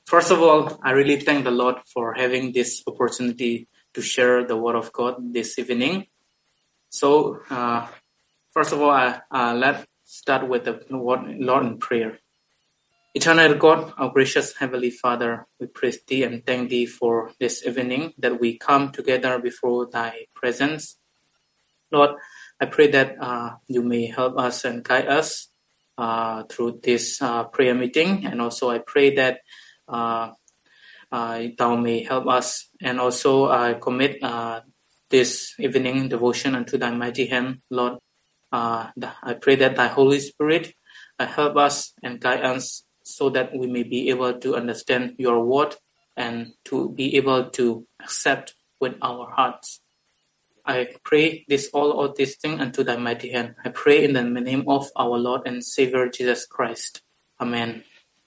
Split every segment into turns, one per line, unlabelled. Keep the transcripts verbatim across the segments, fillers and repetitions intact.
First of all, I really thank the Lord for having this opportunity to share the Word of God this evening. So, uh, first of all, I, uh, let's start with the Lord in prayer. Eternal God, our gracious Heavenly Father, we praise Thee and thank Thee for this evening that we come together before Thy presence. Lord, I pray that uh, You may help us and guide us uh, through this uh, prayer meeting, and also I pray that uh, uh, Thou may help us, and also I commit uh, this evening devotion unto Thy mighty hand, Lord. Uh, I pray that Thy Holy Spirit uh, help us and guide us, so that we may be able to understand Your word and to be able to accept with our hearts. I pray this all of these things unto Thy mighty hand. I pray in the name of our Lord and Savior Jesus Christ. Amen.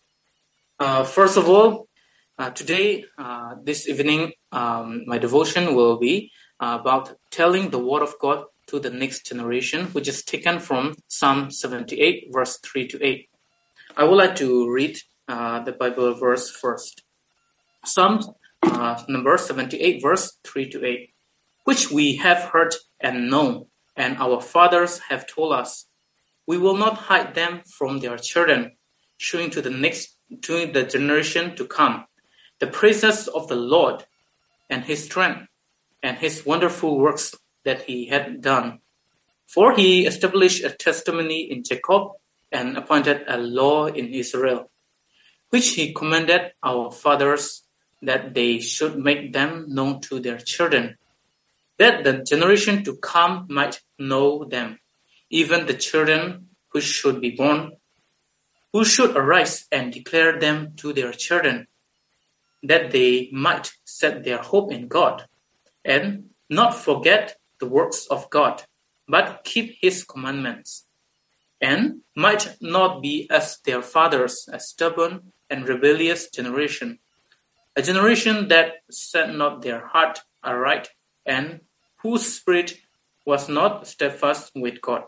Uh, first of all, uh, today, uh, this evening, um, my devotion will be uh, about telling the word of God to the next generation, which is taken from Psalm seventy-eight, verse three to eight. I would like to read uh, the Bible verse first. Psalm uh, number seventy-eight, verse three to eight. Which we have heard and known, and our fathers have told us. We will not hide them from their children, showing to the next, to the generation to come, the praises of the Lord and His strength and His wonderful works that He had done. For He established a testimony in Jacob and appointed a law in Israel, which He commanded our fathers that they should make them known to their children, that the generation to come might know them, even the children who should be born, who should arise and declare them to their children, that they might set their hope in God, and not forget the works of God, but keep His commandments, and might not be as their fathers, a stubborn and rebellious generation, a generation that set not their heart aright, and whose spirit was not steadfast with God.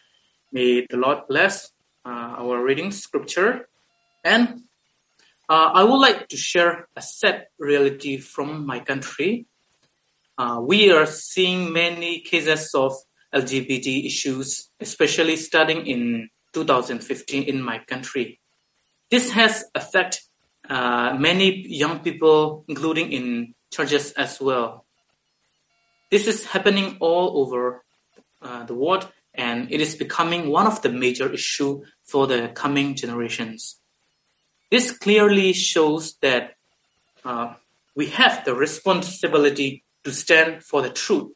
May the Lord bless uh, our reading scripture. And uh, I would like to share a sad reality from my country. Uh, we are seeing many cases of L G B T issues, especially starting in two thousand fifteen in my country. This has affected uh, many young people, including in churches as well. This is happening all over uh, the world, and it is becoming one of the major issues for the coming generations. This clearly shows that uh, we have the responsibility to stand for the truth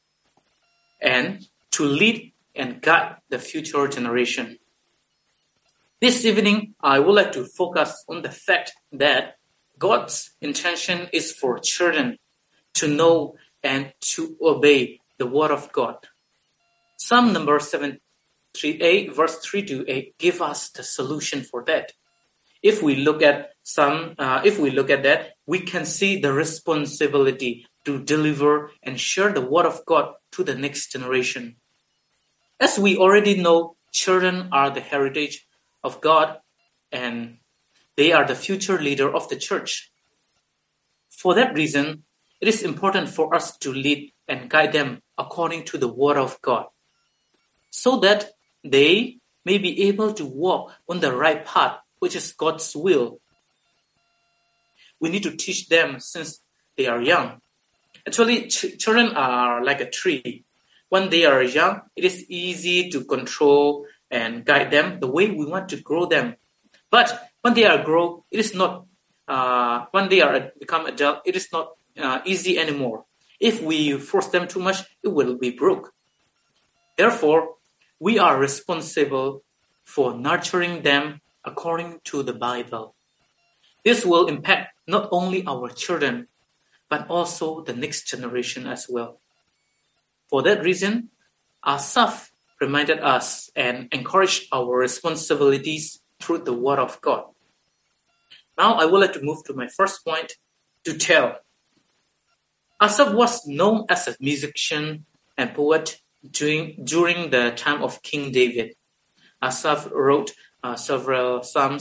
and to lead and guide the future generation. This evening, I would like to focus on the fact that God's intention is for children to know and to obey the word of God. Psalm number seventy-eight, verse three to eight, give us the solution for that. If we look at some, uh, if we look at that, we can see the responsibility to deliver and share the word of God to the next generation. As we already know, children are the heritage of God, and they are the future leader of the church. For that reason, it is important for us to lead and guide them according to the word of God, so that they may be able to walk on the right path, which is God's will. We need to teach them since they are young. Actually, ch- children are like a tree. When they are young, it is easy to control and guide them the way we want to grow them. But when they are grown, it is not. Uh, when they are become adult, it is not uh, easy anymore. If we force them too much, it will be broke. Therefore, we are responsible for nurturing them according to the Bible. This will impact not only our children, but also the next generation as well. For that reason, Asaph reminded us and encouraged our responsibilities through the Word of God. Now I would like to move to my first point, to tell. Asaph was known as a musician and poet during, during the time of King David. Asaph wrote uh, several psalms,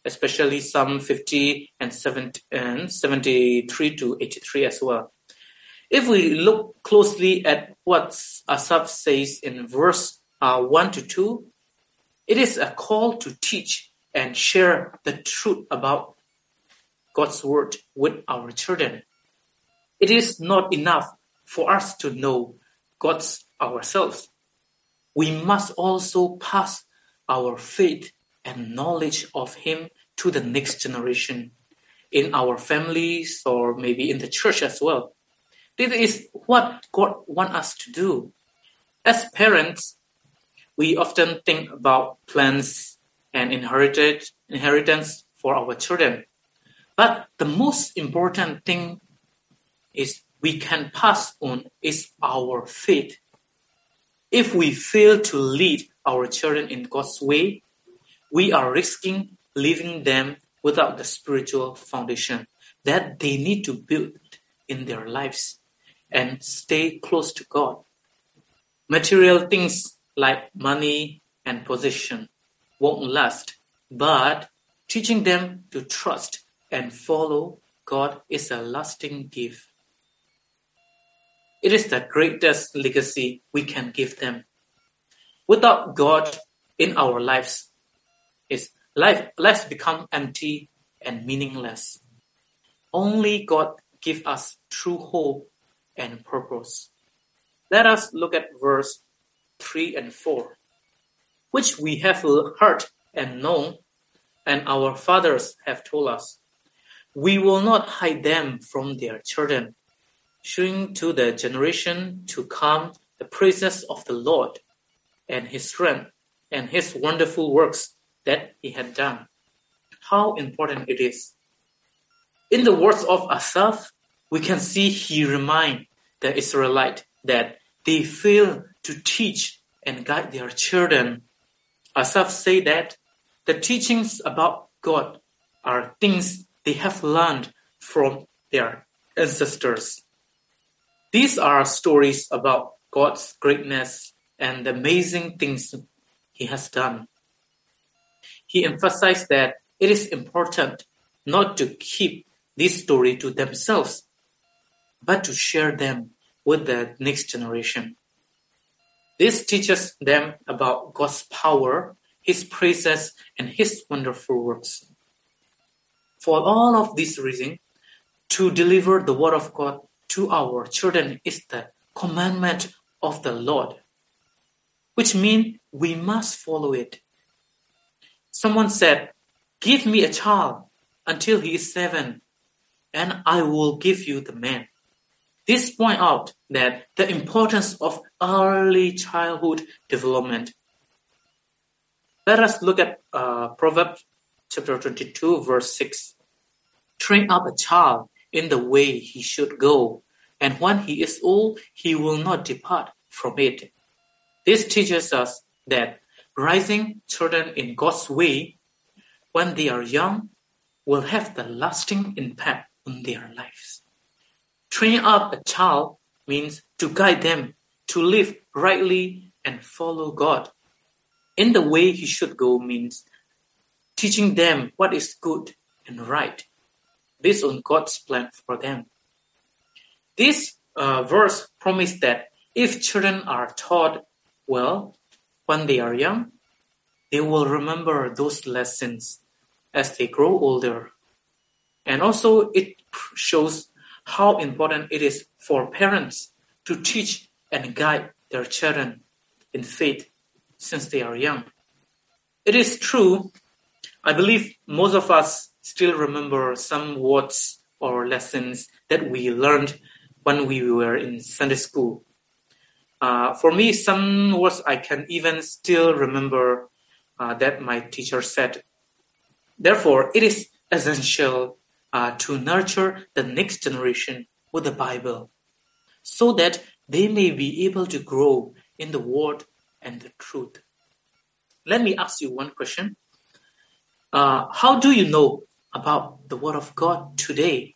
especially Psalm fifty and seventy-three to eighty-three as well. If we look closely at what Asaph says in verse uh, one to two, it is a call to teach and share the truth about God's word with our children. It is not enough for us to know God ourselves. We must also pass our faith and knowledge of Him to the next generation in our families or maybe in the church as well. This is what God wants us to do. As parents, we often think about plans and inherited inheritance for our children. But the most important thing is we can pass on is our faith. If we fail to lead our children in God's way, we are risking leaving them without the spiritual foundation that they need to build in their lives and stay close to God. Material things like money and possession won't last, but teaching them to trust and follow God is a lasting gift. It is the greatest legacy we can give them. Without God in our lives, is life lives become empty and meaningless. Only God gives us true hope and purpose. Let us look at verse three and four, which we have heard and known, and our fathers have told us. We will not hide them from their children, showing to the generation to come the praises of the Lord and His strength and His wonderful works that He had done. How important it is. In the words of Asaph, we can see he reminds the Israelites that they fail to teach and guide their children. Asaph said that the teachings about God are things they have learned from their ancestors. These are stories about God's greatness and the amazing things He has done. He emphasized that it is important not to keep this story to themselves, but to share them with the next generation. This teaches them about God's power, His praises, and His wonderful works. For all of these reasons, to deliver the word of God to our children is the commandment of the Lord, which means we must follow it. Someone said, "Give me a child until he is seven, and I will give you the man." This points out that the importance of early childhood development. Let us look at uh, Proverbs chapter twenty-two, verse six. Train up a child in the way he should go, and when he is old, he will not depart from it. This teaches us that raising children in God's way when they are young will have the lasting impact on their lives. Training up a child means to guide them to live rightly and follow God. In the way he should go means teaching them what is good and right, based on God's plan for them. This uh, verse promises that if children are taught well when they are young, they will remember those lessons as they grow older. And also it shows how important it is for parents to teach and guide their children in faith since they are young. It is true, I believe most of us still remember some words or lessons that we learned when we were in Sunday school. Uh, for me, some words I can even still remember uh, that my teacher said. Therefore, it is essential uh, to nurture the next generation with the Bible so that they may be able to grow in the Word and the truth. Let me ask you one question. Uh, how do you know about the Word of God today?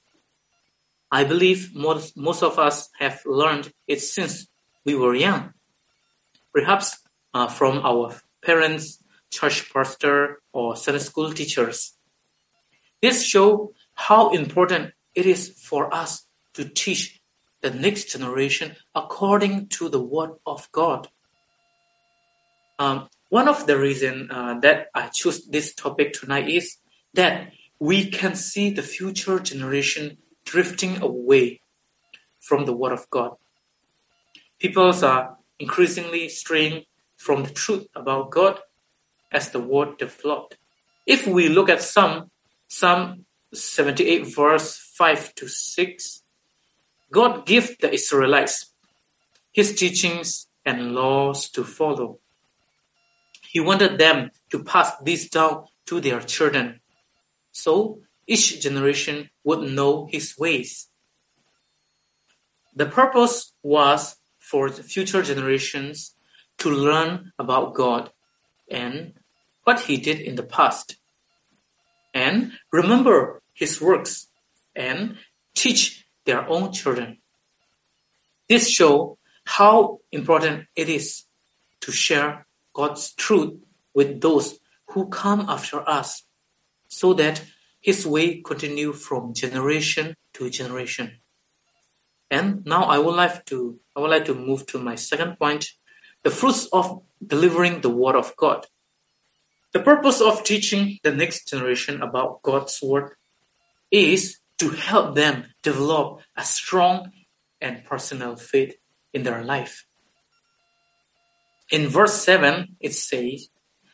I believe most, most of us have learned it since we were young. Perhaps uh, from our parents, church pastor, or Sunday school teachers. This shows how important it is for us to teach the next generation according to the Word of God. Um, one of the reasons uh, that I choose this topic tonight is that we can see the future generation drifting away from the Word of God. People are increasingly straying from the truth about God as the Word developed. If we look at Psalm, Psalm seventy-eight verse five to six, God gave the Israelites His teachings and laws to follow. He wanted them to pass this down to their children, so each generation would know His ways. The purpose was for the future generations to learn about God and what He did in the past, and remember His works and teach their own children. This shows how important it is to share God's truth with those who come after us, so that His way continue from generation to generation. And now I would like to I would like to move to my second point, the fruits of delivering the Word of God. The purpose of teaching the next generation about God's Word is to help them develop a strong and personal faith in their life. In verse seven, it says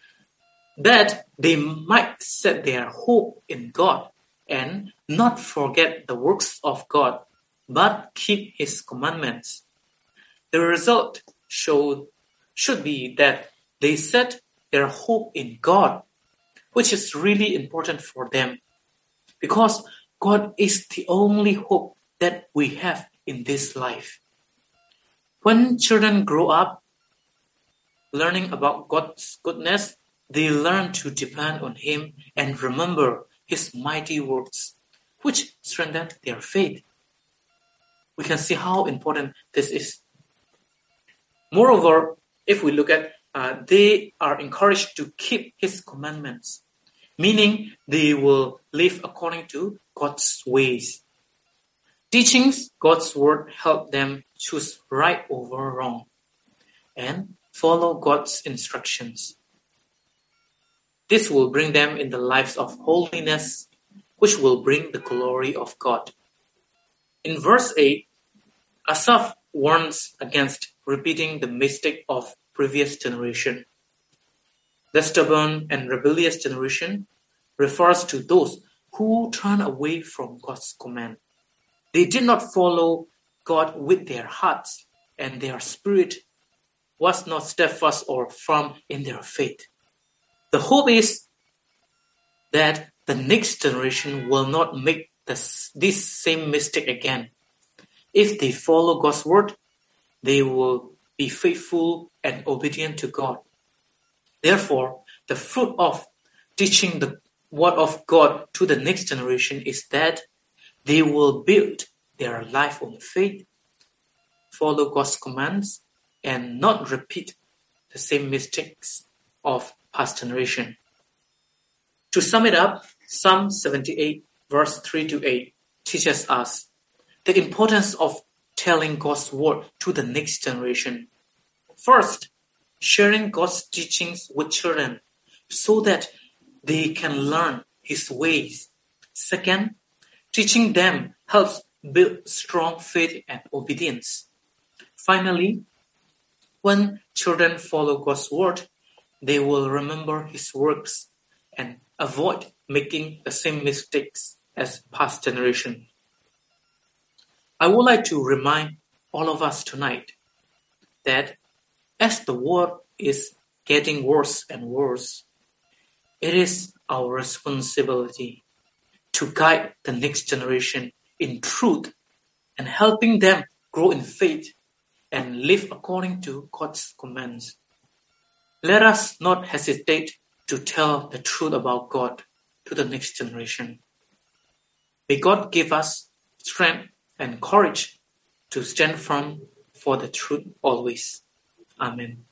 that they might set their hope in God and not forget the works of God, but keep His commandments. The result should, should be that they set their hope in God, which is really important for them, because God is the only hope that we have in this life. When children grow up learning about God's goodness, they learn to depend on Him and remember His mighty works, which strengthen their faith. We can see how important this is. Moreover, if we look at, uh, they are encouraged to keep His commandments, meaning they will live according to God's ways. Teaching God's word help them choose right over wrong and follow God's instructions. This will bring them in the lives of holiness, which will bring the glory of God. In verse eight, Asaph warns against repeating the mistake of previous generation. The stubborn and rebellious generation refers to those who turn away from God's command. They did not follow God with their hearts, and their spirit was not steadfast or firm in their faith. The hope is that the next generation will not make this, this same mistake again. If they follow God's word, they will be faithful and obedient to God. Therefore, the fruit of teaching the word of God to the next generation is that they will build their life on faith, follow God's commands, and not repeat the same mistakes of past generation. To sum it up, Psalm seventy-eight verse three to eight teaches us the importance of telling God's word to the next generation. First, sharing God's teachings with children so that they can learn His ways. Second, teaching them helps build strong faith and obedience. Finally, when children follow God's word, they will remember His works and avoid making the same mistakes as past generation. I would like to remind all of us tonight that as the world is getting worse and worse, it is our responsibility to guide the next generation in truth and helping them grow in faith and live according to God's commands. Let us not hesitate to tell the truth about God to the next generation. May God give us strength and courage to stand firm for the truth always. Amen.